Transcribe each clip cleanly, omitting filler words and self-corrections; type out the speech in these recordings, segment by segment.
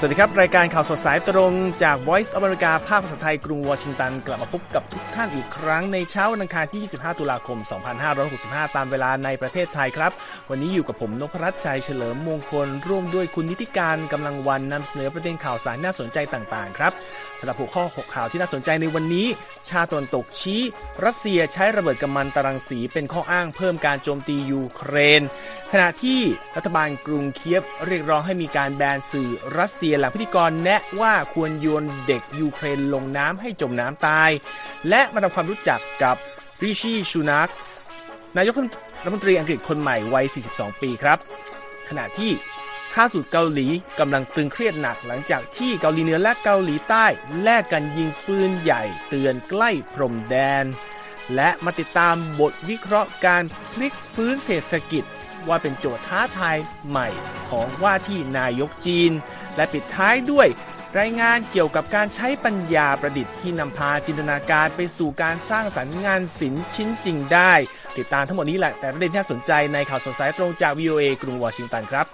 สวัสดีครับรายการข่าวสดสายตรงจาก Voice of America ภาคภาษาไทยกรุงวอชิงตันกลับมาพบกับทุกท่านอีกครั้งในเช้าวันอังคารที่25ตุลาคม2565ตามเวลาในประเทศไทยครับวันนี้อยู่กับผมนพรัตน์ชัยเฉลิมมงคลร่วมด้วยคุณนิติการกำลังวันนำเสนอประเด็นข่าวสารน่าสนใจต่างๆครับสำหรับหัวข้อ6ข่าวที่น่าสนใจในวันนี้ชาติตะวันตกชี้รัสเซียใช้ระเบิดกัมมันตรังสีเป็นข้ออ้างเพิ่มการโจมตียูเครนขณะที่รัฐบาลกรุงเคียฟเรียกร้องให้มีการแบนสื่อรัสเซียหลังพิธีกรแนะว่าควรโยนเด็กยูเครนลงน้ำให้จมน้ำตายและมาทำความรู้จักกับริชีชูนักนายกรัฐมนตรีอังกฤษคนใหม่วัย42ปีครับขณะที่ข้าศึกเกาหลีกำลังตึงเครียดหนักหลังจากที่เกาหลีเหนือและเกาหลีใต้แลกกันยิงปืนใหญ่เตือนใกล้พรมแดนและมาติดตามบทวิเคราะห์การพลิกฟื้นเศรษฐกิจว่าเป็นโจทย์ท้าทายใหม่ของว่าที่นายกจีนและปิดท้ายด้วยรายงานเกี่ยวกับการใช้ปัญญาประดิษฐ์ที่นำพาจินตนาการไปสู่การสร้างสรรค์งานศิลป์ชิ้นจริงได้ติดตามทั้งหมดนี้แหละแต่ประเด็นที่น่าสนใจในข่าวสดสายตรงจาก VOA กรุงวอชิงตันครับ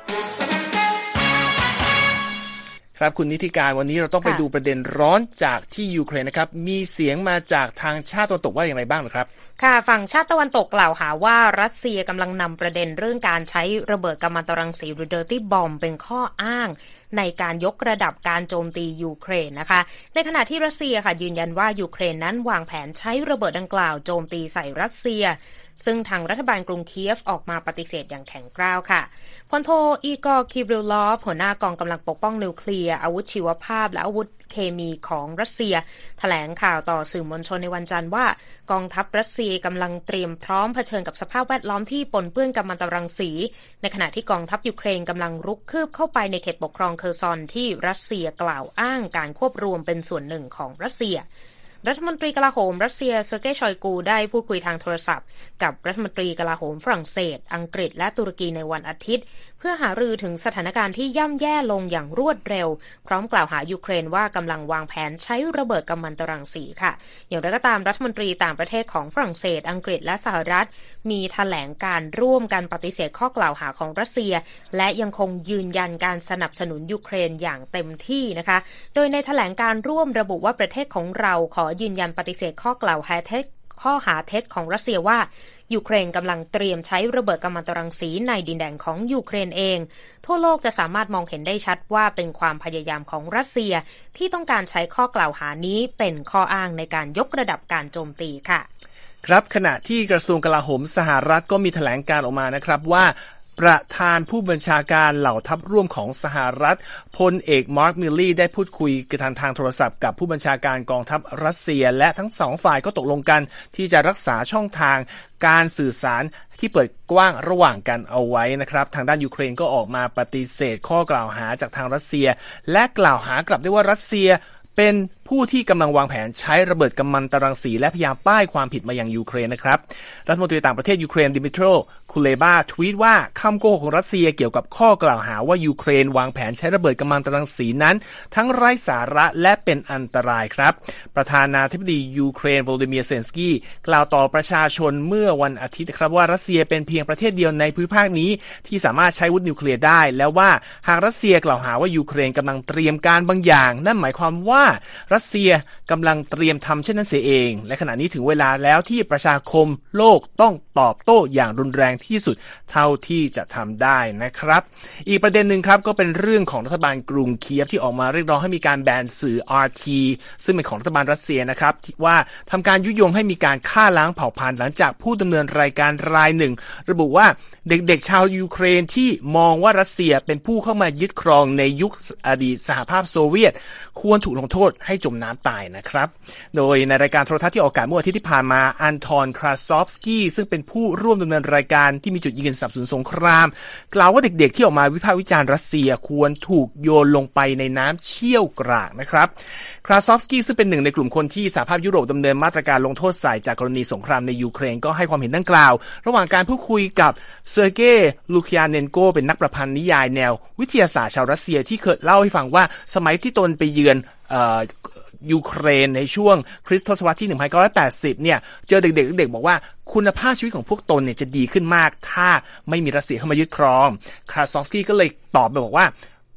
ครับคุณนิติการวันนี้เราต้องไปดูประเด็นร้อนจากที่ยูเครนนะครับมีเสียงมาจากทางชาติตะวันตกว่าอย่างไรบ้างนะครับค่ะฝั่งชาติตะวันตกกล่าวหาว่ารัสเซียกำลังนำประเด็นเรื่องการใช้ระเบิดกัมมันตรังสีหรือ Dirty Bomb เป็นข้ออ้างในการยกระดับการโจมตียูเครนนะคะในขณะที่รัสเซียค่ะยืนยันว่ายูเครนนั้นวางแผนใช้ระเบิดดังกล่าวโจมตีใส่รัสเซียซึ่งทางรัฐบาลกรุงเคียฟออกมาปฏิเสธอย่างแข็งกร้าวค่ะพลโทอีกอร์ คิริลลอฟหัวหน้ากองกำลังปกป้องนิวเคลียร์อาวุธชีวภาพและอาวุธเคมีของรัสเซียแถลงข่าวต่อสื่อมวลชนในวันจันทร์ว่ากองทัพรัสเซียกำลังเตรียมพร้อมเผชิญกับสภาพแวดล้อมที่ปนเปื้อนกัมมันตรังสีในขณะที่กองทัพยูเครนกำลังรุกคืบเข้าไปในเขตปกครองเคอร์ซอนที่รัสเซียกล่าวอ้างการควบรวมเป็นส่วนหนึ่งของรัสเซียรัฐมนตรีกลาโหมรัสเซียเซอร์เกย์ ชอยกูได้พูดคุยทางโทรศัพท์กับรัฐมนตรีกลาโหมฝรั่งเศสอังกฤษและตุรกีในวันอาทิตย์เพื่อหารือถึงสถานการณ์ที่ย่ำแย่ลงอย่างรวดเร็วพร้อมกล่าวหายูเครนว่ากำลังวางแผนใช้ระเบิดกัมมันตรังสีค่ะอย่างไรก็ตามรัฐมนตรีต่างประเทศของฝรั่งเศสอังกฤษและสหรัฐมีแถลงการร่วมกันปฏิเสธข้อกล่าวหาของรัสเซียและยังคงยืนยันการสนับสนุนยูเครนอย่างเต็มที่นะคะโดยในแถลงการร่วมระบุว่าประเทศของเราขอยืนยันปฏิเสธข้อกล่าวหาเท็จของรัสเซียว่ายูเครนกำลังเตรียมใช้ระเบิดกัมมันตรังสีในดินแดนของยูเครนเองทั่วโลกจะสามารถมองเห็นได้ชัดว่าเป็นความพยายามของรัสเซียที่ต้องการใช้ข้อกล่าวหานี้เป็นข้ออ้างในการยกระดับการโจมตีค่ะครับขณะที่กระทรวงกลาโหมสหรัฐก็มีแถลงการออกมานะครับว่าประธานผู้บัญชาการเหล่าทัพร่วมของสหรัฐพลเอกมาร์คมิลลี่ได้พูดคุยกันทางโทรศัพท์กับผู้บัญชาการกองทัพรัสเซียและทั้งสองฝ่ายก็ตกลงกันที่จะรักษาช่องทางการสื่อสารที่เปิดกว้างระหว่างกันเอาไว้นะครับทางด้านยูเครนก็ออกมาปฏิเสธข้อกล่าวหาจากทางรัสเซียและกล่าวหากลับด้วยว่ารัสเซียเป็นผู้ที่กำลังวางแผนใช้ระเบิดกัมมันตรังสีและพยายามป้ายความผิดมายังยูเครนนะครับรัฐมนตรีต่างประเทศยูเครนดิมิทรคูเลบาทวีตว่าคำโกหกของรัสเซียเกี่ยวกับข้อกล่าวหาว่ายูเครนวางแผนใช้ระเบิดกัมมันตรังสีนั้นทั้งไร้สาระและเป็นอันตรายครับประธานาธิบดียูเครนโวโลดิเมียร์เซเลนสกี้กล่าวต่อประชาชนเมื่อวันอาทิตย์ครับว่ารัสเซียเป็นเพียงประเทศเดียวในภูมิภาคนี้ที่สามารถใช้อาวุธนิวเคลียร์ได้แล้วว่าหากรัสเซียกล่าวหาว่ายูเครนกำลังเตรียมการบางอย่างนั่นหมายความว่ารัสเซียกำลังเตรียมทำเช่นนั้นเสียเองและขณะนี้ถึงเวลาแล้วที่ประชาคมโลกต้องตอบโต้อย่างรุนแรงที่สุดเท่าที่จะทำได้นะครับอีกประเด็นหนึ่งครับก็เป็นเรื่องของรัฐบาลกรุงเคียฟที่ออกมาเรียกร้องให้มีการแบนสื่อ RT ซึ่งเป็นของรัฐบาลรัสเซียนะครับว่าทำการยุยงให้มีการฆ่าล้างเผ่าพันธุ์หลังจากผู้ดำเนินรายการรายหนึ่งระบุว่าเด็กๆชาวยูเครนที่มองว่ารัสเซียเป็นผู้เข้ามายึดครองในยุคอดีตสหภาพโซเวียตควรถูกลงโทษให้จมน้ำตายนะครับโดยในรายการโทรทัศน์ที่ออกอากาศเมื่ออาทิตย์ที่ผ่านมาอันทอนคราซอฟสกี้ซึ่งเป็นผู้ร่วมดำเนินรายการที่มีจุดยืนสนับสนุนสงครามกล่าวว่าเด็กๆที่ออกมาวิพากษ์วิจารณ์รัสเซียควรถูกโยนลงไปในน้ำเชี่ยวกรากนะครับคราซอฟสกี้ซึ่งเป็นหนึ่งในกลุ่มคนที่สหภาพยุโรปดำเนินมาตรการลงโทษใส่จากกรณีสงครามในยูเครนก็ให้ความเห็นดังกล่าวระหว่างการพูดคุยกับเซอร์เกย์ลูคิอาเนนโกเป็นนักประพันธ์นิยายแนววิทยาศาสตร์ชาวรัสเซียที่เคยเล่าให้ฟังว่าสมัยที่ตนไปเยือนยูเครนในช่วงคริสตศตวรรษที่1980เนี่ยเจอเด็กๆบอกว่าคุณภาพชีวิตของพวกตนเนี่ยจะดีขึ้นมากถ้าไม่มีรัสเซียเข้ามายึดครองคราซอฟสกี้ก็เลยตอบไปบอกว่า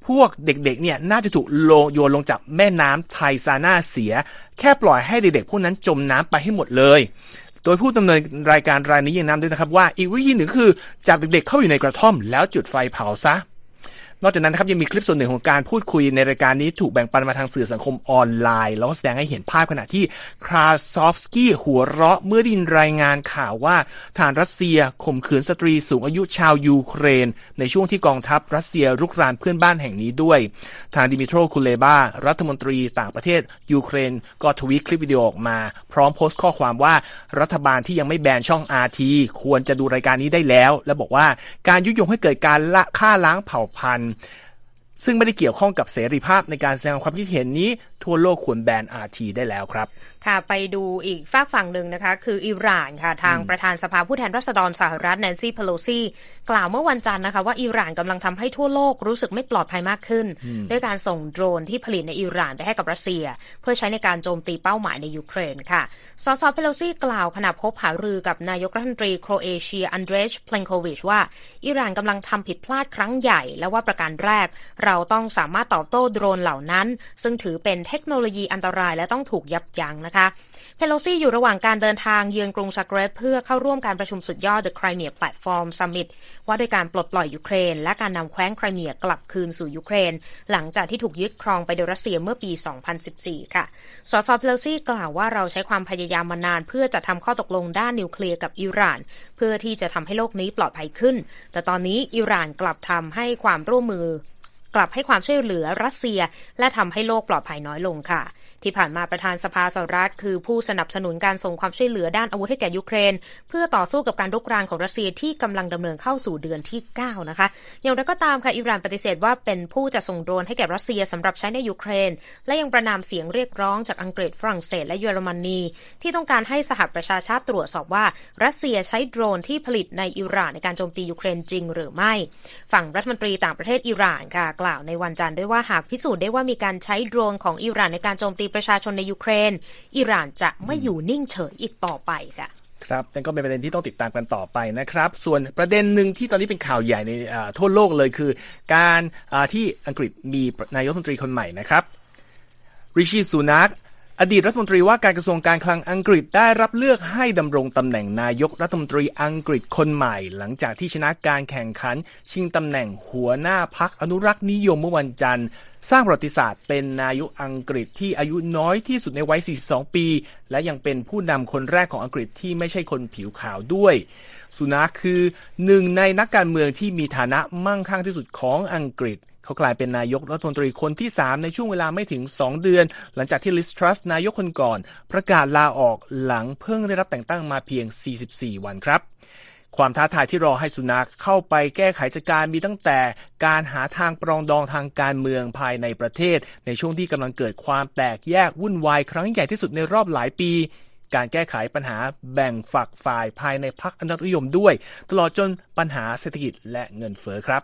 พวกเด็กๆเนี่ยน่าจะถูกโยนลงจากแม่น้ำไทซาน่าเสียแค่ปล่อยให้เด็กๆพวกนั้นจมน้ำไปให้หมดเลยโดยผู้ดำเนินรายการรายนี้ยังนำด้วยนะครับว่าอีกวิธีหนึ่งคือจับเด็กๆเข้าอยู่ในกระท่อมแล้วจุดไฟเผาซะนอกจากนั้นนะครับยังมีคลิปส่วนหนึ่งของการพูดคุยในรายการนี้ถูกแบ่งปันมาทางสื่อสังคมออนไลน์แล้วก็แสดงให้เห็นภาพขณะที่คราซอฟสกี้หัวเราะเมื่อได้ยินรายงานข่าวว่าทหารรัสเซียข่มขืนสตรีสูงอายุชาวยูเครนในช่วงที่กองทัพรัสเซียรุกรานเพื่อนบ้านแห่งนี้ด้วยทางดิมิโตรคูเลบารัฐมนตรีต่างประเทศยูเครนก็ทวีตคลิปวิดีโอออกมาพร้อมโพสต์ข้อความว่ารัฐบาลที่ยังไม่แบนช่อง RT ควรจะดูรายการนี้ได้แล้วและบอกว่าการยุยงให้เกิดการฆ่าล้างเผ่าพันธุ์ซึ่งไม่ได้เกี่ยวข้องกับเสรีภาพในการแสดงความคิดเห็นนี้ทั่วโลกควรแบน RT ได้แล้วครับค่ะไปดูอีกฝากฝั่งหนึ่งนะคะคืออิหร่านค่ะทางประธานสภาผู้แทนราษฎรสหรัฐแนนซี่ เพโลซีกล่าวเมื่อวันจันทร์นะคะว่าอิหร่านกำลังทำให้ทั่วโลกรู้สึกไม่ปลอดภัยมากขึ้นด้วยการส่งโดรนที่ผลิตในอิหร่านไปให้กับรัสเซียเพื่อใช้ในการโจมตีเป้าหมายในยูเครนค่ะสสเพโลซีกล่าวขณะพบหารือกับนายกรัฐมนตรีโครเอเชียอันเดรชเพลนโควิชว่าอิหร่านกำลังทำผิดพลาดครั้งใหญ่และว่าประการแรกเราต้องสามารถตอบโต้โดรนเหล่านั้นซึ่งถือเป็นเทคโนโลยีอันตรายและต้องถูกยับยั้งนะคะเพโลซีอยู่ระหว่างการเดินทางเยือนกรุงซักเรบเพื่อเข้าร่วมการประชุมสุดยอด The Crimea Platform Summit ว่าด้วยการปลดปล่อยยูเครนและการนำแคว้นไครเมียกลับคืนสู่ยูเครนหลังจากที่ถูกยึดครองไปโดยรัสเซียเมื่อปี 2014 ค่ะสสเพโลซีกล่าวว่าเราใช้ความพยายามมานานเพื่อจะทำข้อตกลงด้านนิวเคลียร์กับอิหร่านเพื่อที่จะทำให้โลกนี้ปลอดภัยขึ้นแต่ตอนนี้อิหร่านกลับให้ความช่วยเหลือรัสเซียและทำให้โลกปลอดภัยน้อยลงค่ะที่ผ่านมาประธานสภาสหรัฐคือผู้สนับสนุนการส่งความช่วยเหลือด้านอาวุธให้แก่ยูเครนเพื่อต่อสู้กับการรุกรานของรัสเซียที่กำลังดำเนินเข้าสู่เดือนที่9นะคะอย่างไรก็ตามค่ะอิหร่านปฏิเสธว่าเป็นผู้จะส่งโดรนให้แก่รัสเซียสำหรับใช้ในยูเครนและยังประณามเสียงเรียกร้องจากอังกฤษฝรั่งเศสและเยอรมนีที่ต้องการให้สหประชาชาติตรวจสอบว่ารัสเซียใช้โดรนที่ผลิตในอิหร่านในการโจมตียูเครนจริงหรือไม่ฝั่งรัฐมนตรีต่างประเทศอิหร่านค่ะกล่าวในวันจันทร์ด้วยว่าหากพิสูจน์ได้ว่ามีการใช้โดรนของอิหร่านในการโจมตีประชาชนในยูเครนอิหร่านจะไม่อยู่นิ่งเฉยอีกต่อไปค่ะครับนั่นก็เป็นประเด็นที่ต้องติดตามกันต่อไปนะครับส่วนประเด็นหนึ่งที่ตอนนี้เป็นข่าวใหญ่ในทั่วโลกเลยคือการที่อังกฤษมีนายกรัฐมนตรีคนใหม่นะครับริชี ซูนักอดีตรัฐมนตรีว่าการกระทรวงการคลังอังกฤษได้รับเลือกให้ดำรงตำแหน่งนายกรัฐมนตรีอังกฤษคนใหม่หลังจากที่ชนะการแข่งขันชิงตำแหน่งหัวหน้าพรรคอนุรักษ์นิยมเมื่อวันจันทร์สร้างประวัติศาสตร์เป็นนายกอังกฤษที่อายุน้อยที่สุดในวัย 42 ปีและยังเป็นผู้นำคนแรกของอังกฤษที่ไม่ใช่คนผิวขาวด้วยซูนักคือหนึ่งในนักการเมืองที่มีฐานะมั่งคั่งที่สุดของอังกฤษเขากลายเป็นนายกรัฐมนตรีคนที่3ในช่วงเวลาไม่ถึง2เดือนหลังจากที่ลิส ทรัสนายกคนก่อนประกาศลาออกหลังเพิ่งได้รับแต่งตั้งมาเพียง44วันครับความท้าทายที่รอให้สุนัขเข้าไปแก้ไขจัดการมีตั้งแต่การหาทางปรองดองทางการเมืองภายในประเทศในช่วงที่กำลังเกิดความแตกแยกวุ่นวายครั้งใหญ่ที่สุดในรอบหลายปีการแก้ไขปัญหาแบ่งฝักฝ่ายภายในพรรคอนุรักษ์นิยมด้วยตลอดจนปัญหาเศรษฐกิจและเงินเฟ้อครับ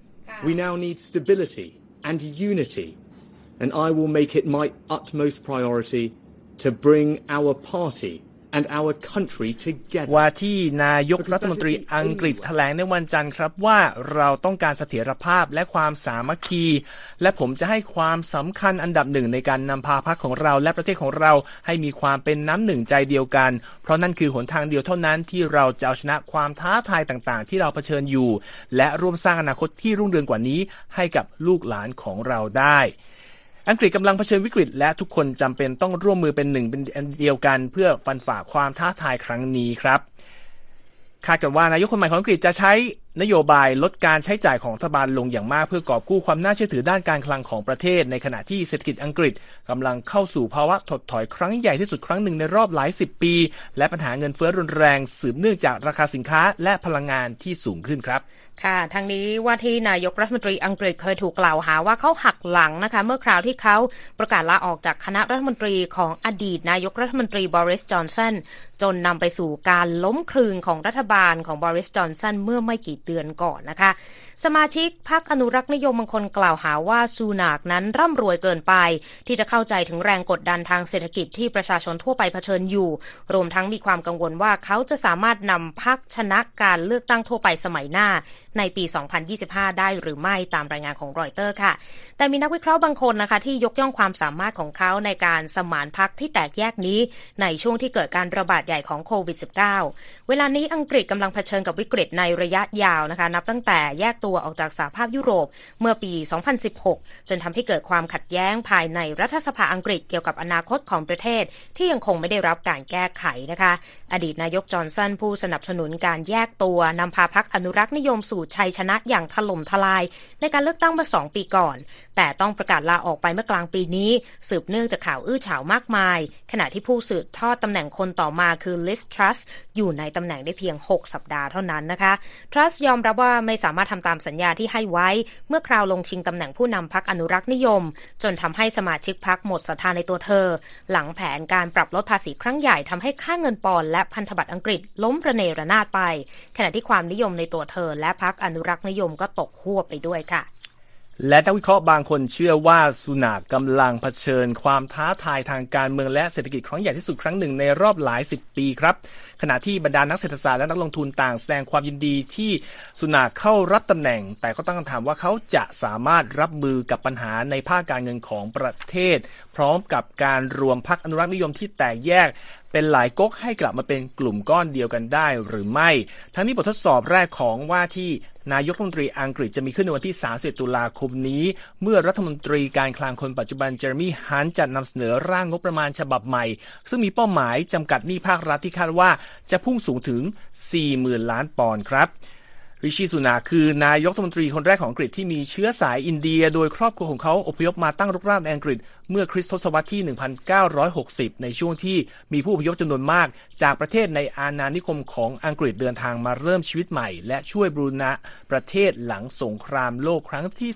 We now need stability and unity, and I will make it my utmost priority to bring our party and our country together. ว่าที่นายกรัฐมนตรีอังกฤษแถลงในวันจันทร์ครับว่าเราต้องการเสถียรภาพและความสามัคคีและผมจะให้ความสำคัญอันดับหนึ่งในการนำพาพรรคของเราและประเทศของเราให้มีความเป็นน้ำหนึ่งใจเดียวกันเพราะนั่นคือหนทางเดียวเท่านั้นที่เราจะเอาชนะความท้าทายต่างๆที่เราเผชิญอยู่และร่วมสร้างอนาคตที่รุ่งเรืองกว่านี้ให้กับลูกหลานของเราได้อังกฤษกำลังเผชิญวิกฤตและทุกคนจำเป็นต้องร่วมมือเป็นหนึ่งเป็นอันเดียวกันเพื่อฟันฝ่าความท้าทายครั้งนี้ครับคาดกันว่านายกคนใหม่ของอังกฤษจะใช้นโยบายลดการใช้จ่ายของรัฐบาลลงอย่างมากเพื่อกอบกู้ความน่าเชื่อถือด้านการคลังของประเทศในขณะที่เศรษฐกิจอังกฤษกำลังเข้าสู่ภาวะถดถอยครั้งใหญ่ที่สุดครั้งหนึ่งในรอบหลาย10ปีและปัญหาเงินเฟ้อรุนแรงสืบเนื่องจากราคาสินค้าและพลังงานที่สูงขึ้นครับค่ะทางนี้ว่าที่นายกรัฐมนตรีอังกฤษเคยถูกกล่าวหาว่าเขาหักหลังนะคะเมื่อคราวที่เขาประกาศลาออกจากคณะรัฐมนตรีของอดีตนายกรัฐมนตรีบอริส จอนสันจนนำไปสู่การล้มคลืนของรัฐบาลของบอริส จอนสันเมื่อไม่กี่เดือนก่อนนะคะสมาชิกพรรคอนุรักษ์นิยมบางคนกล่าวหาว่าซูนักนั้นร่ำรวยเกินไปที่จะเข้าใจถึงแรงกดดันทางเศรษฐกิจที่ประชาชนทั่วไปเผชิญอยู่รวมทั้งมีความกังวลว่าเขาจะสามารถนำพรรคชนะการเลือกตั้งทั่วไปสมัยหน้าในปี 2025 ได้หรือไม่ตามรายงานของรอยเตอร์ค่ะแต่มีนักวิเคราะห์บางคนนะคะที่ยกย่องความสามารถของเขาในการสมานพรรคที่แตกแยกนี้ในช่วงที่เกิดการระบาดใหญ่ของโควิด -19 เวลานี้อังกฤษกำลังเผชิญกับวิกฤตในระยะยาวนะคะนับตั้งแต่แยกตัวออกจากสหภาพยุโรปเมื่อปี 2016 จนทำให้เกิดความขัดแย้งภายในรัฐสภาอังกฤษเกี่ยวกับอนาคตของประเทศที่ยังคงไม่ได้รับการแก้ไขนะคะอดีตนายกจอห์นสันผู้สนับสนุนการแยกตัวนำพาพรรคอนุรักษ์นิยมสู่ชัยชนะอย่างถล่มทลายในการเลือกตั้งเมื่อ2 ปีก่อนแต่ต้องประกาศลาออกไปเมื่อกลางปีนี้สืบเนื่องจากข่าวอื้อฉาวมากมายขณะที่ผู้สืบทอดตำแหน่งคนต่อมาคือลิส ทรัสอยู่ในตำแหน่งได้เพียง6 สัปดาห์เท่านั้นนะคะทรัสยอมรับว่าไม่สามารถทำตามสัญญาที่ให้ไว้เมื่อคราวลงชิงตำแหน่งผู้นำพรรคอนุรักษ์นิยมจนทำให้สมาชิกพรรคหมดศรัทธาในตัวเธอหลังแผนการปรับลดภาษีครั้งใหญ่ทำให้ค่าเงินปอนด์และพันธบัตรอังกฤษล้มระเนระนาดไปขณะที่ความนิยมในตัวเธอและพรรคอนุรักษ์นิยมก็ตกฮวบไปด้วยค่ะและนักวิเคราะห์บางคนเชื่อว่าสุนัขกำลังเผชิญความท้าทายทางการเมืองและเศรษฐกิจครั้งใหญ่ที่สุดครั้งหนึ่งในรอบหลาย10 ปีครับขณะที่บรรดานักเศรษฐศาสตร์และนักลงทุนต่างแสดงความยินดีที่สุนัขเข้ารับตำแหน่งแต่ก็ตั้งคำถามว่าเขาจะสามารถรับมือกับปัญหาในภาคการเงินของประเทศพร้อมกับการรวมพรรคอนุรักษ์นิยมที่แตกแยกเป็นหลายก๊กให้กลับมาเป็นกลุ่มก้อนเดียวกันได้หรือไม่ทั้งนี้บททดสอบแรกของว่าที่นายกรัฐมนตรีอังกฤษจะมีขึ้นในวันที่30 ตุลาคมนี้เมื่อรัฐมนตรีการคลังคนปัจจุบันเจอร์มี่ฮันต์จะนำเสนอร่างงบประมาณฉบับใหม่ซึ่งมีเป้าหมายจำกัดหนี้ภาครัฐที่คาดว่าจะพุ่งสูงถึง 40,000 ล้านปอนด์ครับริชี สุนัขคือนายกรัฐมนตรีคนแรกของอังกฤษที่มีเชื้อสายอินเดียโดยครอบครัวของเขาอพยพมาตั้งรกรากในอังกฤษเมื่อคริสตศตวรรษที่ 1960 ในช่วงที่มีผู้อพยพจำนวนมากจากประเทศในอาณานิคมของอังกฤษเดินทางมาเริ่มชีวิตใหม่และช่วยบูรณะประเทศหลังสงครามโลกครั้งที่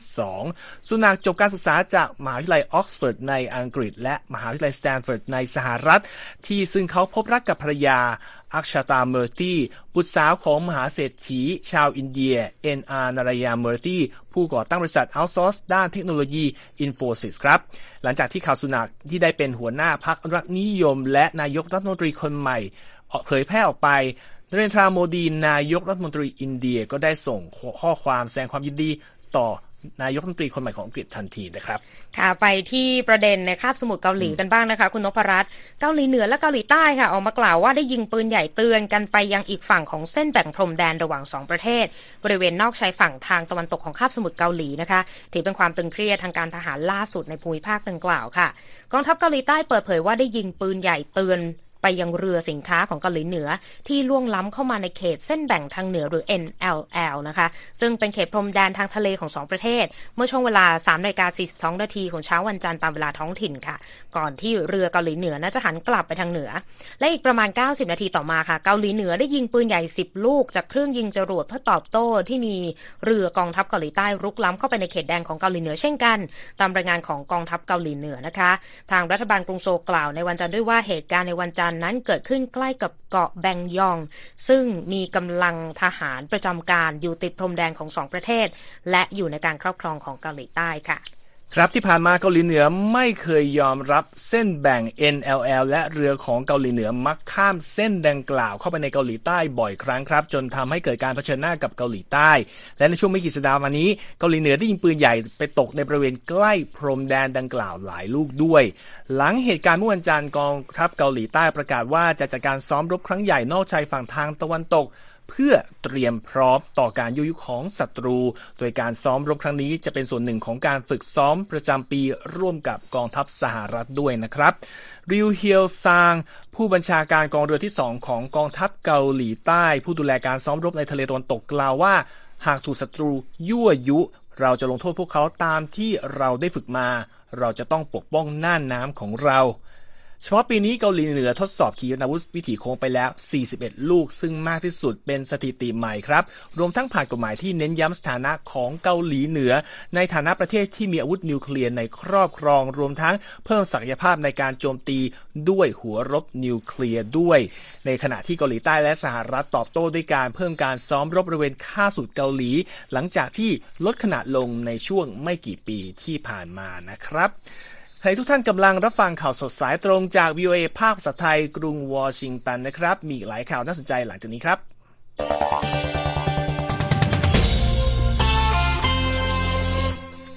2 สุนัขจบการศึกษาจากมหาวิทยาลัยออกซฟอร์ดในอังกฤษและมหาวิทยาลัยสแตนฟอร์ดในสหรัฐที่ซึ่งเขาพบรักกับภรรยาอักชาตาเมอร์ตี้บุตรสาวของมหาเศรษฐีชาวอินเดีย N.R. นารายาเมอร์ตี้ผู้ก่อตั้งบริษัทเอาท์ซอร์สด้านเทคโนโลยี Infosys ครับหลังจากที่ข่าวสุนัขที่ได้เป็นหัวหน้าพรรคอนุรักษ์นิยมและนายกรัฐมนตรีคนใหม่เผยแพร่ออกไปนเรนทราโมดีนายกรัฐมนตรีอินเดียก็ได้ส่งข้อความแสดงความยินดีต่อนายกรัฐมนตรีคนใหม่ของอังกฤษทันทีนะครับค่ะไปที่ประเด็นในคาบสมุทรเกาหลีกันบ้างนะคะคุณนพรัตน์เกาหลีเหนือและเกาหลีใต้ค่ะออกมากล่าวว่าได้ยิงปืนใหญ่เตือนกันไปยังอีกฝั่งของเส้นแบ่งพรมแดนระหว่าง2ประเทศบริเวณนอกชายฝั่งทางตะวันตกของคาบสมุทรเกาหลีนะคะถือเป็นความตึงเครียดทางการทหารล่าสุดในภูมิภาคดังกล่าวค่ะกองทัพเกาหลีใต้เปิดเผยว่าได้ยิงปืนใหญ่เตือนไปยังเรือสินค้าของเกาหลีเหนือที่ล่วงล้ำเข้ามาในเขตเส้นแบ่งทางเหนือหรือ NLL นะคะซึ่งเป็นเขตพรมแดนทางทะเลของ2ประเทศเมื่อช่วงเวลา 3:42 นาทีของเช้าวันจันทร์ตามเวลาท้องถิ่นค่ะก่อนที่เรือเกาหลีเหนือน่าจะหันกลับไปทางเหนือและอีกประมาณ90นาทีต่อมาค่ะเกาหลีเหนือได้ยิงปืนใหญ่10ลูกจากเครื่องยิงจรวดเพื่อตอบโต้ที่มีเรือกองทัพเกาหลีใต้รุกล้ำเข้าไปในเขตแดนของเกาหลีเหนือเช่นกันตามรายงานของกองทัพเกาหลีเหนือนะคะทางรัฐบาลกรุงโซลกล่าวในวันจันทร์ด้วยว่าเหตุการณ์ในวันจันทร์นั้นเกิดขึ้นใกล้กับเกาะแบงยองซึ่งมีกำลังทหารประจำการอยู่ติดพรมแดนของ2ประเทศและอยู่ในการครอบครองของเกาหลีใต้ค่ะครับที่ผ่านมาเกาหลีเหนือไม่เคยยอมรับเส้นแบ่ง NLL และเรือของเกาหลีเหนือมักข้ามเส้นดังกล่าวเข้าไปในเกาหลีใต้บ่อยครั้งครับจนทำให้เกิดการเผชิญหน้ากับเกาหลีใต้และในช่วงไม่กี่สัปดาห์มานี้เกาหลีเหนือได้ยิงปืนใหญ่ไปตกในบริเวณใกล้พรมแดนดังกล่าวหลายลูกด้วยหลังเหตุการณ์เมื่อวันจันทร์กองทัพเกาหลีใต้ประกาศว่าจะจัดการซ้อมรบครั้งใหญ่นอกชายฝั่งทางตะวันตกเพื่อเตรียมพร้อมต่อการยุยของศัตรูโดยการซ้อมรบครั้งนี้จะเป็นส่วนหนึ่งของการฝึกซ้อมประจำปีร่วมกับกองทัพสหรัฐด้วยนะครับริวเฮียวซางผู้บัญชาการกองเรือที่2ของกองทัพเกาหลีใต้ผู้ดูแลการซ้อมรบในทะเลตะวันตกกล่าวว่าหากถูกศัตรูยั่วยุเราจะลงโทษพวกเขาตามที่เราได้ฝึกมาเราจะต้องปกป้องน่านน้ำของเราเฉพาะปีนี้เกาหลีเหนือทดสอบขีปนาวุธวิถีโค้งไปแล้ว41ลูกซึ่งมากที่สุดเป็นสถิติใหม่ครับรวมทั้งผ่านกฎหมายที่เน้นย้ำสถานะของเกาหลีเหนือในฐานะประเทศที่มีอาวุธนิวเคลียร์ในครอบครองรวมทั้งเพิ่มศักยภาพในการโจมตีด้วยหัวรบนิวเคลียร์ด้วยในขณะที่เกาหลีใต้และสหรัฐตอบโต้ด้วยการเพิ่มการซ้อมรบบริเวณข้าศึกเกาหลีหลังจากที่ลดขนาดลงในช่วงไม่กี่ปีที่ผ่านมานะครับให้ทุกท่านกำลังรับฟังข่าวสดสายตรงจาก VOA ภาคภาษาไทยกรุงวอชิงตันนะครับมีหลายข่าวน่าสนใจหลังจากนี้ครับ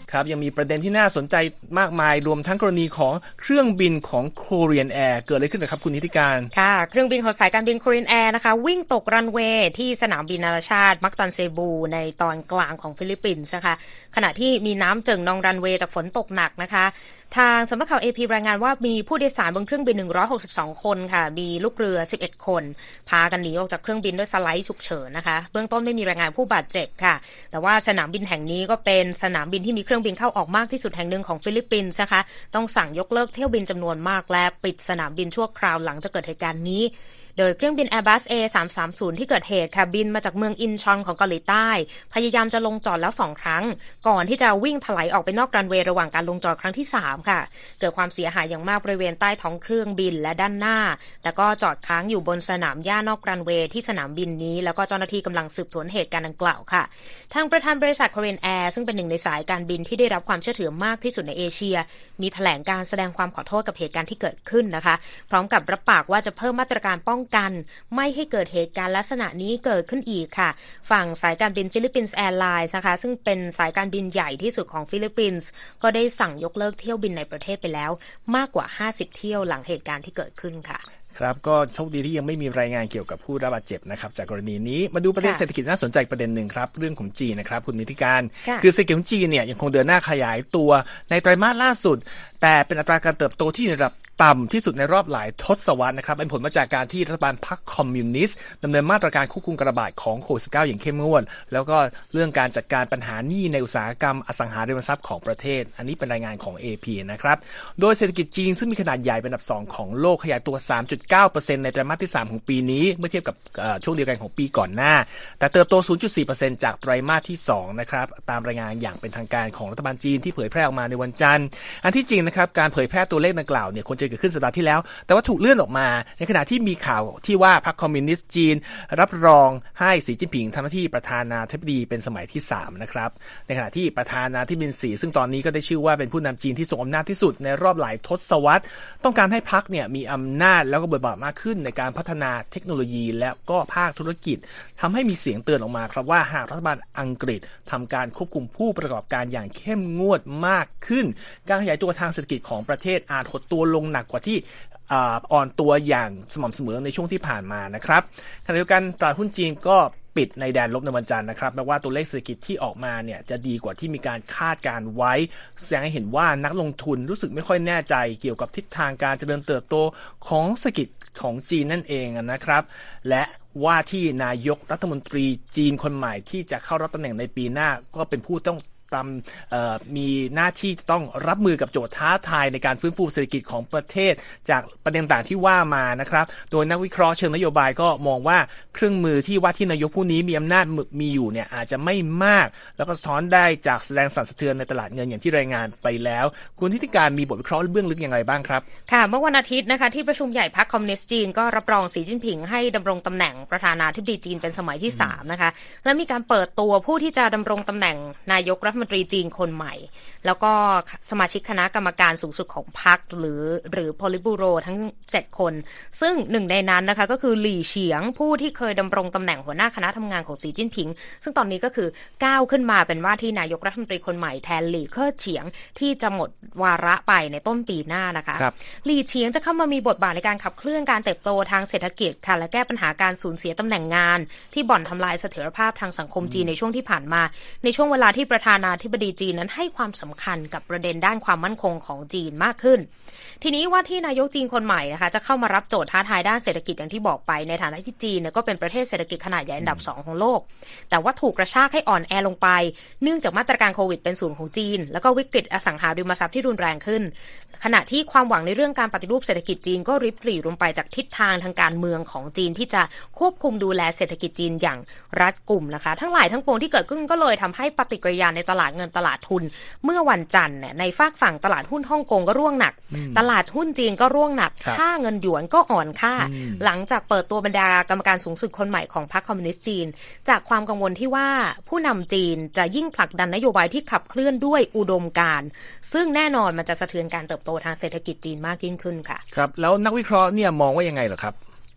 ครับยังมีประเด็นที่น่าสนใจมากมายรวมทั้งกรณีของเครื่องบินของ Korean Air เกิดอะไรขึ้นนะครับคุณนิติการค่ะเครื่องบินของสายการบิน Korean Air นะคะวิ่งตกรันเวย์ที่สนามบินนานาชาติมักตันเซบูในตอนกลางของฟิลิปปินส์นะคะขณะที่มีน้ำเจิ่งนองรันเวย์จากฝนตกหนักนะคะทางสำนักข่าว AP รายงานว่ามีผู้โดยสารบนเครื่องบิน162คนค่ะมีลูกเรือ11คนพากันหนีออกจากเครื่องบินด้วยสไลด์ฉุกเฉินนะคะเบื้องต้นไม่มีรายงานผู้บาดเจ็บค่ะแต่ว่าสนามบินแห่งนี้ก็เป็นสนามบินที่มีเครื่องบินเข้าออกมากที่สุดแห่งหนึ่งของฟิลิปปินส์นะคะต้องสั่งยกเลิกเที่ยวบินจำนวนมากและปิดสนามบินชั่วคราวหลังจากเกิดเหตุการณ์นี้โดยเครื่องบิน Airbus A330 ที่เกิดเหตุค่ะบินมาจากเมืองอินชอนของเกาหลีใต้พยายามจะลงจอดแล้ว2ครั้งก่อนที่จะวิ่งถลายออกไปนอกรันเวย์ระหว่างการลงจอดครั้งที่3ค่ะเกิดความเสียหายอย่างมากบริเวณใต้ท้องเครื่องบินและด้านหน้าแต่ก็จอดค้างอยู่บนสนามหญ้านอกรันเวย์ที่สนามบินนี้แล้วก็เจ้าหน้าที่กำลังสืบสวนเหตุการณ์ดังกล่าวค่ะทางประธานบริษัท Korean Air ซึ่งเป็นหนึ่งในสายการบินที่ได้รับความเชื่อถือมากที่สุดในเอเชียมีแถลงการแสดงความขอโทษกับเหตุการณ์ที่เกิดขึ้นนะคะพร้อมกับรับปากว่าจะเพิ่มมาตรการป้องกันไม่ให้เกิดเหตุการณ์ลักษณะนี้เกิดขึ้นอีกค่ะฝั่งสายการบินฟิลิปปินส์แอร์ไลน์นะคะซึ่งเป็นสายการบินใหญ่ที่สุดของฟิลิปปินส์ก็ได้สั่งยกเลิกเที่ยวบินในประเทศไปแล้วมากกว่า50เที่ยวหลังเหตุการณ์ที่เกิดขึ้นค่ะครับก็โชคดีที่ยังไม่มีรายงานเกี่ยวกับผู้รับบาดเจ็บนะครับจากกรณีนี้มาดูประเด็นเศรษฐกิจน่าสนใจประเด็นหนึ่งครับเรื่องของจีนนะครับคุณนิติการคือเศรษฐกิจของจีนเนี่ยยังคงเดินหน้าขยายตัวในไตรมาสล่าสุดแต่เป็นอัตราการเติบโตที่ระดับต่ำที่สุดในรอบหลายทศวรรษนะครับเป็นผลมาจากการที่รัฐบาลพรรคคอมมิวนิสต์ดำเนินมาตรการควบคุมการระบาดของโควิด -19 อย่างเข้มงวดแล้วก็เรื่องการจัดการปัญหาหนี้ในอุตสาหกรรมอสังหาริมทรัพย์ของประเทศอันนี้เป็นรายงานของ AP นะครับโดยเศรษฐกิจจีนซึ่งมีขนาดใหญ่เป็นอันดับ2ของโลกขยายตัว 3.9% ในไตรมาสที่3ของปีนี้เมื่อเทียบกับช่วงเดียวกันของปีก่อนหน้าแต่เติบโต 0.4% จากไตรมาสที่2นะครับตามรายงานอย่างเป็นทางการของรัฐบาลจีนที่เผยแพร่ออกมาในวันจันทร์อันที่จริงนะครับการเผยแพร่ตัวเลขดังกล่าวเนี่ยควรจะเกิดขึ้นสัปดาห์ที่แล้วแต่ว่าถูกเลื่อนออกมาในขณะที่มีข่าวที่ว่าพรรคคอมมิวนิสต์จีนรับรองให้สีจิ้นผิงทำหน้าที่ประธานาธิบดีเป็นสมัยที่3นะครับในขณะที่ประธานาธิบดีสีซึ่งตอนนี้ก็ได้ชื่อว่าเป็นผู้นำจีนที่ทรงอำนาจที่สุดในรอบหลายทศวรรษต้องการให้พรรคเนี่ยมีอำนาจแล้วก็บทบาทมากขึ้นในการพัฒนาเทคโนโลยีและก็ภาคธุรกิจทำให้มีเสียงเตือนออกมาครับว่าหากรัฐบาลอังกฤษทำการควบคุมผู้ประกอบการอย่างเข้มงวดมากขึ้นการขยายตัวทางเศรษฐกิจของประเทศอาจหดตัวลงหนักกว่าที่อ่อนตัวอย่างสม่ำเสมอในช่วงที่ผ่านมานะครับขณะเดียวกันตลาดหุ้นจีนก็ปิดในแดนลบในวันจันทร์นะครับแม้ว่าตัวเลขเศรษฐกิจที่ออกมาเนี่ยจะดีกว่าที่มีการคาดการไว้แสดงให้เห็นว่านักลงทุนรู้สึกไม่ค่อยแน่ใจเกี่ยวกับทิศทางการเจริญเติบโตของเศรษฐกิจของจีนนั่นเองนะครับและว่าที่นายกรัฐมนตรีจีนคนใหม่ที่จะเข้ารับตำแหน่งในปีหน้าก็เป็นผู้ต้องมีหน้าที่ต้องรับมือกับโจทย์ท้าทายในการฟื้นฟูเศรษฐกิจของประเทศจากประเด็นต่างที่ว่ามานะครับโดยนักวิเคราะห์เชิงนโยบายก็มองว่าเครื่องมือที่ว่าที่นายกผู้นี้มีอำนาจมีอยู่เนี่ยอาจจะไม่มากแล้วก็สะท้อนได้จากแสดงสั่นสะเทือนในตลาดเงินอย่างที่รายงานไปแล้วคุณทิติการมีบทวิเคราะห์เบื้องลึกอย่างไรบ้างครับค่ะเมื่อวันอาทิตย์นะคะที่ประชุมใหญ่พรรคคอมมิวนิสต์จีนก็รับรองสีจิ้นผิงให้ดำรงตำแหน่งประธานาธิบดีจีนเป็นสมัยที่3นะคะและมีการเปิดตัวผู้ที่จะดำรงตำแหน่งนายกรัฐมนตรีจีนคนใหม่แล้วก็สมาชิกคณะกรรมการสูงสุดของพรรคหรือโพลิตบูโรทั้ง7คนซึ่งหนึ่งในนั้นนะคะก็คือหลี่เฉียงผู้ที่เคยดำรงตำแหน่งหัวหน้าคณะทำงานของสีจิ้นผิงซึ่งตอนนี้ก็คือก้าวขึ้นมาเป็นว่าที่นายกรัฐมนตรีคนใหม่แทนหลี่เค่อเฉียงที่จะหมดวาระไปในต้นปีหน้านะคะหลี่เฉียงจะเข้ามามีบทบาทในการขับเคลื่อนการเติบโตทางเศรษฐกิจค่ะและแก้ปัญหาการสูญเสียตำแหน่งงานที่บ่อนทำลายเสถียรภาพทางสังคมจีนในช่วงที่ผ่านมาในช่วงเวลาที่ประธานาธิบดีจีนนั้นให้ความสำคัญกับประเด็นด้านความมั่นคงของจีนมากขึ้นทีนี้ว่าที่นายกจีนคนใหม่นะคะจะเข้ามารับโจทย์ท้าทายด้านเศรษฐกิจอย่างที่บอกไปในฐานะที่จีนเนี่ยก็เป็นประเทศเศรษฐกิจขนาดใหญ่อันดับ2ของโลกแต่ว่าถูกกระชากให้อ่อนแอลงไปเนื่องจากมาตรการโควิดเป็นศูนย์ของจีนแล้วก็วิกฤตอสังหาริมทรัพย์ที่รุนแรงขึ้นขณะที่ความหวังในเรื่องการปฏิรูปเศรษฐกิจจีนก็ริบหรี่ลงไปจากทิศทางทางการเมืองของจีนที่จะควบคุมดูแลเศรษฐกิจจีนอย่างรัดกุมนะคะทั้งหลายทั้งปวงที่เกิดขึ้นก็เลยทำให้ปฏิกิริยาในตลาดเงินตลาดทุนเมื่อวันจันทร์ในฝากฝั่งตลาดหุ้นฮ่องกงก็ร่วงหนักตลาดหุ้นจีนก็ร่วงหนักค่าเงินหยวนก็อ่อนค่าหลังจากเปิดตัวบรรดากรรมการสูงสุดคนใหม่ของพรรคคอมมิวนิสต์จีนจากความกังวลที่ว่าผู้นำจีนจะยิ่งผลักดันนโยบายที่ขับเคลื่อนด้วยอุดมการณ์ซึ่งแน่นอนมันจะสะเทือนการเติบโตทางเศรษฐกิจจีนมากยิ่งขึ้นค่ะครับแล้วนักวิเคราะห์เนี่ยมองว่ายังไงเหรอครับ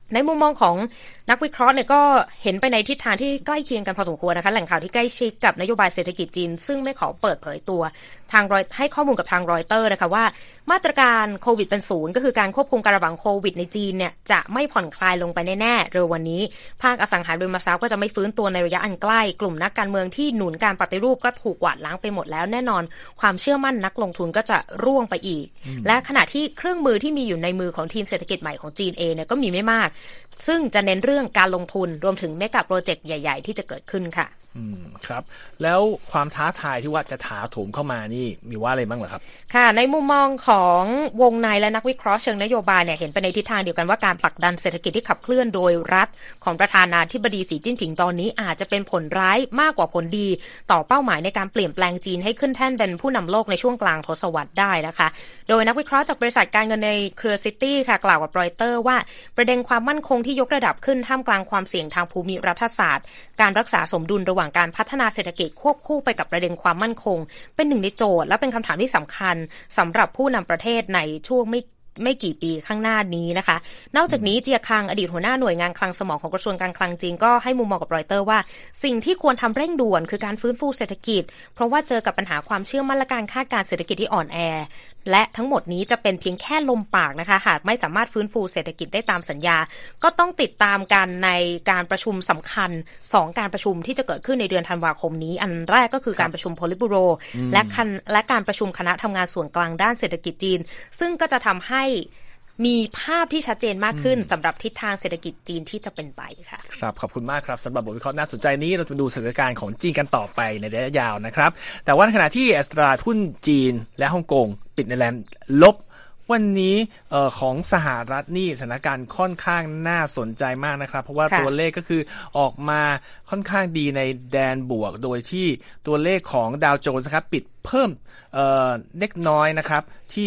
ในมุมมองของนักวิเคราะห์เนี่ยก็เห็นไปในทิศทางที่ใกล้เคียงกันพอสมควรนะคะแหล่งข่าวที่ใกล้ชิดกับนโยบายเศรษฐกิจจีนซึ่งไม่ขอเปิดเผยตัวทางให้ข้อมูลกับทางรอยเตอร์นะคะว่ามาตรการโควิดเป็นศูนย์ก็คือการควบคุมการระบาดโควิดในจีนเนี่ยจะไม่ผ่อนคลายลงไปแน่ๆเร็ววันนี้ภาคอสังหาริมทรัพย์ก็จะไม่ฟื้นตัวในระยะอันใกล้กลุ่มนักการเมืองที่หนุนการปฏิรูปก็ถูกกวาดล้างไปหมดแล้วแน่นอนความเชื่อมั่นนักลงทุนก็จะร่วงไปอีกและขณะที่เครื่องมือที่มีอยู่ในมือของทีมเศรษฐกิจใหม่ของจีนเองเนี่ยก็มีไม่มากซึ่งจะเน้นเรื่องการลงทุนรวมถึงเมกะโปรเจกต์ใหญ่ๆที่จะเกิดขึ้นค่ะครับแล้วความท้าทายที่ว่าจะถาโถมเข้ามานี่มีว่าอะไรบ้างเหรอครับค่ะในมุมมองของวงในและนักวิเคราะห์เชิงนโยบายเนี่ยเห็นไปในทิศทางเดียวกันว่าการผลักดันเศรษฐกิจที่ขับเคลื่อนโดยรัฐของประธานาธิบดีสีจิ้นผิงตอนนี้อาจจะเป็นผลร้ายมากกว่าผลดีต่อเป้าหมายในการเปลี่ยนแปลงจีนให้ขึ้นแท่นเป็นผู้นำโลกในช่วงกลางทศวรรษได้นะคะโดยนักวิเคราะห์จากบริษัทการเงินในเครือซิตี้ค่ะกล่าวกับรอยเตอร์ว่าประเด็นความมั่นคงที่ยกระดับขึ้นท่ามกลางความเสี่ยงทางภูมิรัฐศาสตร์การรักษาสมดุลระหว่างการพัฒนาเศรษฐกิจควบคู่ไปกับประเด็นความมั่นคงเป็นหนึ่งในโจทย์และเป็นคำถามที่สำคัญสำหรับผู้นำประเทศในช่วงไม่กี่ปีข้างหน้านี้นะคะนอกจากนี้เจียคังอดีตหัวหน้าหน่วยงานคลังสมองของกระทรวงการคลังจีนก็ให้มุมมองกับรอยเตอร์ว่าสิ่งที่ควรทำเร่งด่วนคือการฟื้นฟูเศรษฐกิจเพราะว่าเจอกับปัญหาความเชื่อมั่นและการคาดการณ์เศรษฐกิจที่อ่อนแอและทั้งหมดนี้จะเป็นเพียงแค่ลมปากนะคะหากไม่สามารถฟื้นฟูเศรษฐกิจได้ตามสัญญาก็ต้องติดตามกันในการประชุมสำคัญ2การประชุมที่จะเกิดขึ้นในเดือนธันวาคมนี้อันแรกก็คือการประชุมโพลิตบูโรและการประชุมคณะทำงานส่วนกลางด้านเศรษฐกิจจีนซึ่งก็จะทำให้มีภาพที่ชัดเจนมากขึ้นสำหรับทิศทางเศรษฐกิจจีนที่จะเป็นไปค่ะครับขอบคุณมากครับสำหรับบทวิเคราะห์น่าสนใจนี้เราจะมาดูสถานการณ์ของจีนกันต่อไปในระยะยาวนะครับแต่ว่าในขณะที่อัตราหุ้นจีนและฮ่องกงปิดในแดนลบวันนี้ของสหรัฐนี่สถานการณ์ค่อนข้างน่าสนใจมากนะครับเพราะว่าตัวเลขก็คือออกมาค่อนข้างดีในแดนบวกโดยที่ตัวเลขของดาวโจนส์ครับปิดเพิ่มเล็กน้อยนะครับที่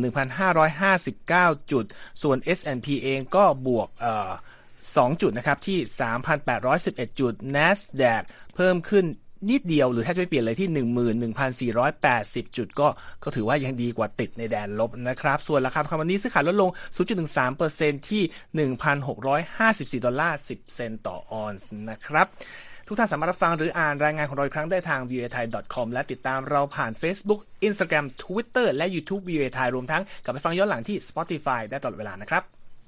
31,559 จุดส่วน S&P เองก็บวก2 จุดนะครับที่ 3,811 จุด NASDAQ เพิ่มขึ้นนิดเดียวหรือแทบจะไม่เปลี่ยนเลยที่ 11,480 จุดก็ถือว่ายังดีกว่าติดในแดนลบนะครับส่วนราคาทองคำวันนี้ซื้อขายลดลง 0.13% ที่ $1,654.10 ต่อออนซ์นะครับทุกท่านสามารถรับฟังหรืออ่านรายงานของเราอีกครั้งได้ทาง voathai.com และติดตามเราผ่าน Facebook Instagram Twitter และ YouTube VOA Thai รวมทั้งกลับไปฟังย้อนหลังที่ Spotify ได้ตลอดเวลานะครับ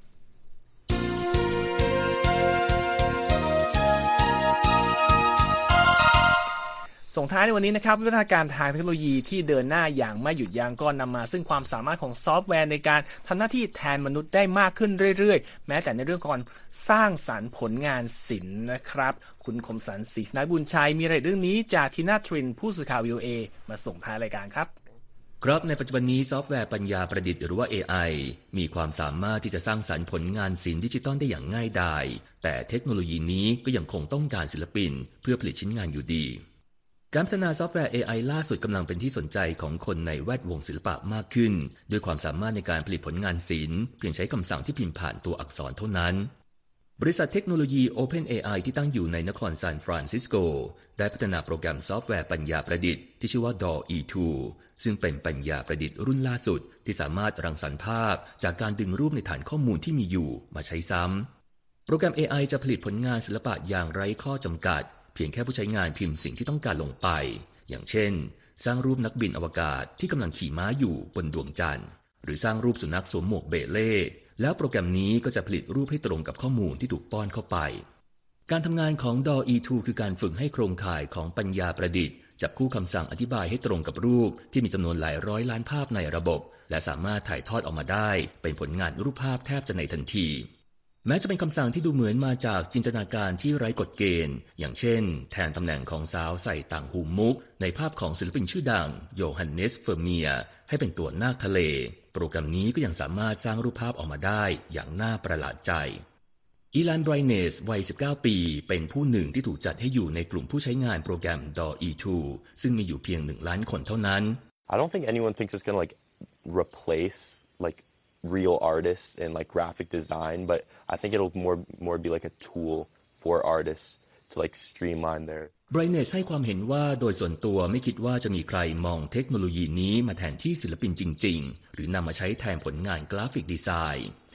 ส่งท้ายในวันนี้นะครับวิวัฒนาการทางเทคโนโลยีที่เดินหน้าอย่างไม่หยุดยั้งก็นำมาซึ่งความสามารถของซอฟต์แวร์ในการทำหน้าที่แทนมนุษย์ได้มากขึ้นเรื่อยๆแม้แต่ในเรื่องของสร้างสรรค์ผลงานศิลป์นะครับคุณคมสันต์ ศรีนบุญชัยมีรายละเอียดเรื่องนี้จากทีน่าทรินผู้สื่อข่าว VOA มาส่งท้ายรายการครับครับในปัจจุบันนี้ซอฟต์แวร์ปัญญาประดิษฐ์หรือว่า AI มีความสามารถที่จะสร้างสรรค์ผลงานศิลป์ดิจิตอลได้อย่างง่ายดายแต่เทคโนโลยีนี้ก็ยังคงต้องการศิลปินเพื่อผลิตชิ้นงานอยู่ดีการพัฒนาซอฟต์แวร์ AI ล่าสุดกำลังเป็นที่สนใจของคนในแวดวงศิลปะมากขึ้นด้วยความสามารถในการผลิตผลงานศิลป์เพียงใช้คำสั่งที่พิมพ์ผ่านตัวอักษรเท่านั้นบริษัทเทคโนโลยี OpenAI ที่ตั้งอยู่ในนครซานฟรานซิสโกได้พัฒนาโปรแกรมซอฟต์แวร์ปัญญาประดิษฐ์ที่ชื่อว่า DALL-E 2 ซึ่งเป็นปัญญาประดิษฐ์รุ่นล่าสุดที่สามารถรังสรรค์ภาพจากการดึงรูปในฐานข้อมูลที่มีอยู่มาใช้ซ้ำโปรแกรม AI จะผลิตผลงานศิลปะอย่างไร้ข้อจำกัดเพียงแค่ผู้ใช้งานพิมพ์สิ่งที่ต้องการลงไปอย่างเช่นสร้างรูปนักบินอวกาศที่กำลังขี่ม้าอยู่บนดวงจันทร์หรือสร้างรูปสุนัขสวมหมวกเบเล่แล้วโปรแกรมนี้ก็จะผลิตรูปให้ตรงกับข้อมูลที่ถูกป้อนเข้าไปการทำงานของ DALL-E 2 คือการฝึกให้โครงข่ายของปัญญาประดิษฐ์จับคู่คำสั่งอธิบายให้ตรงกับรูปที่มีจำนวนหลายร้อยล้านภาพในระบบและสามารถถ่ายทอดออกมาได้เป็นผลงานรูปภาพแทบจะในทันทีแม้จะเป็นคำสั่งที่ดูเหมือนมาจากจินตนาการที่ไร้กฎเกณฑ์อย่างเช่นแทนตำแหน่งของสาวใส่ต่างหูมุกในภาพของศิลปินชื่อดังโยฮันเนส เฟอร์เมียให้เป็นตัวนาคทะเลโปรแกรมนี้ก็ยังสามารถสร้างรูปภาพออกมาได้อย่างน่าประหลาดใจอีลาน ไบรเนสวัย 19 ปีเป็นผู้หนึ่งที่ถูกจัดให้อยู่ในกลุ่มผู้ใช้งานโปรแกรม DALL-E 2 ซึ่งมีอยู่เพียง1 ล้านคนเท่านั้น I don't think anyone thinks it's gonna replace real artists and graphic design, but I think it'll more be like a tool for artists to streamline their ไบรเนสให้ความเห็นว่าโดยส่วนตัวไม่คิดว่าจะมีใครมองเทคโนโลยีนี้มาแทนที่ศิลปินจริงๆหรือนำมาใช้แทนผลงานกราฟิกดีไซน์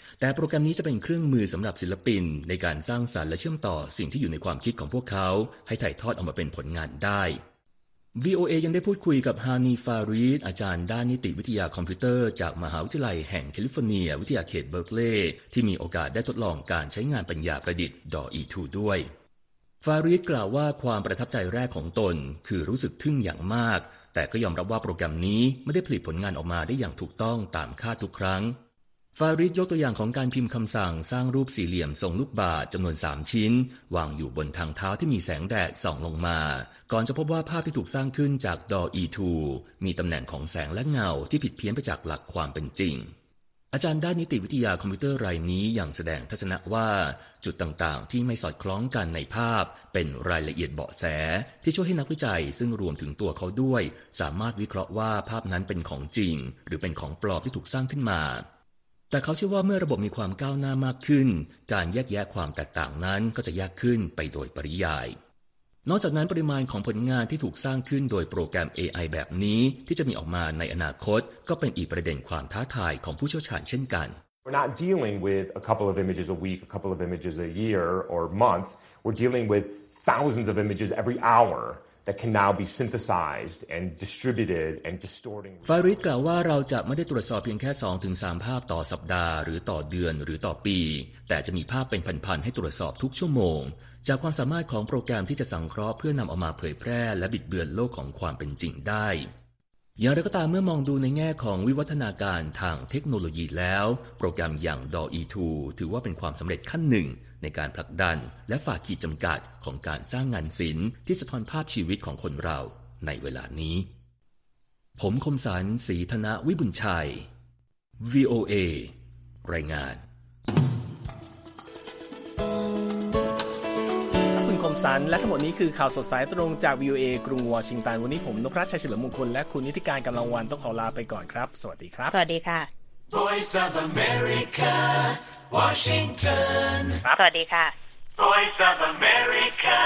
แต่โปรแกรมนี้จะเป็นเครื่องมือสำหรับศิลปินในการสร้างสรรค์และเชื่อมต่อสิ่งที่อยู่ในความคิดของพวกเขาให้ถ่ายทอดออกมาเป็นผลงานได้ VOA ยังได้พูดคุยกับฮานีฟารีดอาจารย์ด้านนิติวิทยาคอมพิวเตอร์จากมหาวิทยาลัยแห่งแคลิฟอร์เนียวิทยาเขตเบิร์กลีย์ที่มีโอกาสได้ทดลองการใช้งานปัญญาประดิษฐ์ DALL-E 2 ด้วยฟารีดกล่าวว่าความประทับใจแรกของตนคือรู้สึกทึ่งอย่างมากแต่ก็ยอมรับว่าโปรแกรมนี้ไม่ได้ผลิตผลงานออกมาได้อย่างถูกต้องตามคาดทุกครั้งฟาริดยกตัวอย่างของการพิมพ์คำสั่งสร้างรูปสี่เหลี่ยมทรงลูกบาศก์จำนวน3ชิ้นวางอยู่บนทางเท้าที่มีแสงแดดส่องลงมาก่อนจะพบว่าภาพที่ถูกสร้างขึ้นจาก DALL-E 2 มีตำแหน่งของแสงและเงาที่ผิดเพี้ยนไปจากหลักความเป็นจริงอาจารย์ด้านนิติวิทยาคอมพิวเตอร์รายนี้ยังแสดงทัศนะว่าจุดต่างๆที่ไม่สอดคล้องกันในภาพเป็นรายละเอียดเบาะแสที่ช่วยให้นักวิจัยซึ่งรวมถึงตัวเขาด้วยสามารถวิเคราะห์ว่าภาพนั้นเป็นของจริงหรือเป็นของปลอมที่ถูกสร้างขึ้นมาแต่เขาเชื่อว่าเมื่อระบบมีความก้าวหน้ามากขึ้นการแยกแยะความแตกต่างนั้นก็จะยากขึ้นไปโดยปริยายนอกจากนั้นปริมาณของผลงานที่ถูกสร้างขึ้นโดยโปรแกรม AI แบบนี้ที่จะมีออกมาในอนาคตก็เป็นอีกประเด็นความท้าทายของผู้เชี่ยวชาญเช่นกัน We're not dealing with a couple of images a week, a couple of images a year or month. We're dealing with thousands of images every hour that can now be synthesized and distributed and distorting. ฟาริดกล่าวว่าเราจะไม่ได้ตรวจสอบเพียงแค่ 2-3 ภาพต่อสัปดาห์หรือต่อเดือนหรือต่อปีแต่จะมีภาพเป็นพันๆให้ตรวจสอบทุกชั่วโมงจากความสามารถของโปรแกรมที่จะสังเคราะห์เพื่อนำเอามาเผยแพร่และบิดเบือนโลกของความเป็นจริงได้อย่างไรก็ตามเมื่อมองดูในแง่ของวิวัฒนาการทางเทคโนโลยีแล้วโปรแกรมอย่าง DALL-E 2 ถือว่าเป็นความสำเร็จขั้นหนึ่งในการผลักดันและฝ่าขีดจำกัดของการสร้างงานศิลป์ที่สะท้อนภาพชีวิตของคนเราในเวลานี้ผมคมสันต์ ศรีธนวิบุญชัย VOA รายงานและทั้งหมดนี้คือข่าวสดสายตรงจาก VOA กรุงวอชิงตันวันนี้ผมนพรัชชัยเฉลิมมงคลและคุณนิติการกำลังวันต้องขอลาไปก่อนครับสวัสดีครับสวัสดีค่ะ Voice of America Washington สวัสดีค่ะ Voice of America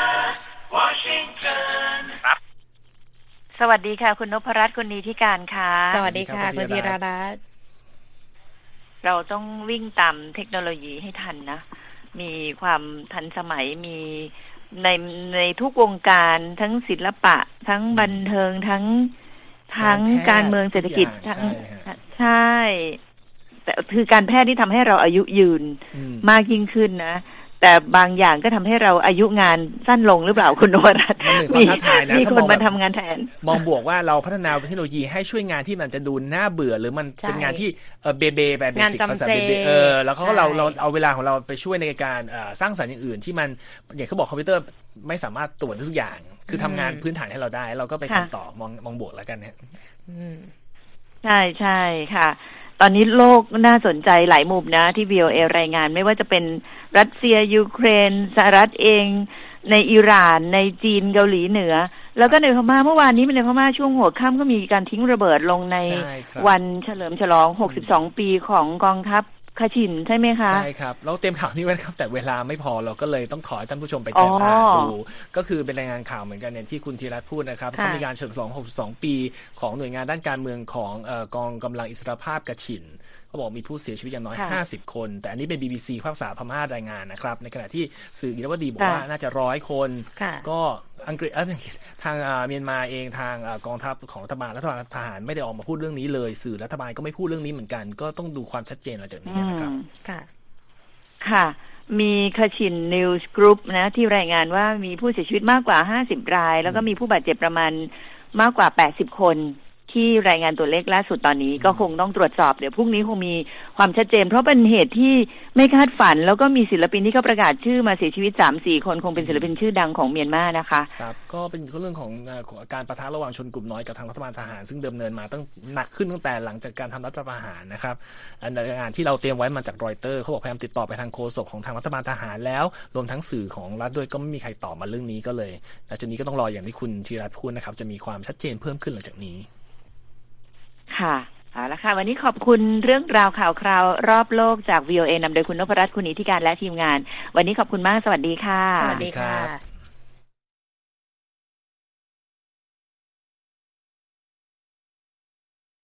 Washington สวัสดีค่ะคุณนพรัตน์คุณนิติการค่ะสวัสดีค่ะคุณธีรรัตน์เราต้องวิ่งตามเทคโนโลยีให้ทันนะมีความทันสมัยมีในทุกวงการทั้งศิลปะทั้งบันเทิงทั้งการเมืองเศรษฐกิจทั้งใช่แต่คือการแพทย์ที่ทำให้เราอายุยืนมากยิ่งขึ้นนะแต่บางอย่างก็ทำให้เราอายุงานสั้นลงหรือเปล่าคุณนวรัตน์มีคนมาทำงานแทนมองบวกว่าเราพัฒนาเทคโนโลยีให้ช่วยงานที่มันจะดูน่าเบื่อหรือมันเป็นงานที่เบเบแบบเบสิกภาษาเบเบแล้วเขาเราเอาเวลาของเราไปช่วยในการสร้างสรรค์อย่างอื่นที่มันอย่างเขาบอกคอมพิวเตอร์ไม่สามารถตรวจทุกอย่างคือทำงานพื้นฐานให้เราได้เราก็ไปทำต่อมองบวกแล้วกันเนี่ยใช่ใช่ค่ะตอนนี้โลกน่าสนใจหลายมุมนะที่ VOA รายงานไม่ว่าจะเป็นรัสเซียยูเครนสหรัฐเองในอิหร่านในจีนเกาหลีเหนือแล้วก็ในพม่าเมื่อวานนี้ในพม่าช่วงหัวค่ำก็มีการทิ้งระเบิดลงในวันเฉลิมฉลอง62ปีของกองทัพคชินใช่ไหมคะใช่ครับเราเตรียมข่าวนี้ไว้ครับแต่เวลาไม่พอเราก็เลยต้องขอให้ท่านผู้ชมไปอ่านดูก็คือเป็นรายงานข่าวเหมือนกันเนี่ยที่คุณธีรรัตน์พูดนะครับเขามีการเฉลิมฉลอง62ปีของหน่วยงานด้านการเมืองของกองกำลังอิสรภาพกชินเขาบอกมีผู้เสียชีวิตอย่างน้อย50คนแต่อันนี้เป็น BBC ภาษาพม่ารายงานนะครับในขณะที่สื่ออินวดีบอกว่าน่าจะ100คนก็อังกฤษทางเมียนมาเองทางกองทัพของรัฐบาลทหารไม่ได้ออกมาพูดเรื่องนี้เลยสื่อรัฐบาลก็ไม่พูดเรื่องนี้เหมือนกันก็ต้องดูความชัดเจนหลังจากนี้นะครับค่ะมีคชินนิวส์กรุ๊ปนะที่รายงานว่ามีผู้เสียชีวิตมากกว่า50รายแล้วก็มีผู้บาดเจ็บประมาณมากกว่า80คนที่รายงานตัวเลขล่าสุดตอนนี้ก็คงต้องตรวจสอบเดี๋ยวพรุ่งนี้คงมีความชัดเจนเพราะเป็นเหตุที่ไม่คาดฝันแล้วก็มีศิลปินที่เขาประกาศชื่อมาเสียชีวิต 3-4 คนคงเป็นศิลปินชื่อดังของเมียนมานะคะครับก็เป็นเรื่องของการปะทะระหว่างชนกลุ่มน้อยกับทางรัฐบาลทหารซึ่งเดิมเนินมาตั้งหนักขึ้นตั้งแต่หลังจากการทำรัฐประหารนะครับรายงานที่เราเตรียมไว้มาจากรอยเตอร์เขาบอกพยายามติดต่อไปทางโฆษกของทางรัฐบาลทหารแล้วรวมทั้งสื่อของรัฐด้วยก็ไม่มีใครตอบมาเรื่องนี้ก็เลยหลังจากนี้ก็ต้องรออย่างที่คุณธีรรัตน์พูดนะครับจะมีความชัดเจนเพิ่มขึ้นหลังจากนี้ค่ะเอาละค่ะวันนี้ขอบคุณเรื่องราวข่าวคราวรอบโลกจาก VOA นำโดยคุณนพรัตน์คุณนิติการและทีมงานวันนี้ขอบคุณมากสวัสดีค่ะสวัสดีค่ะ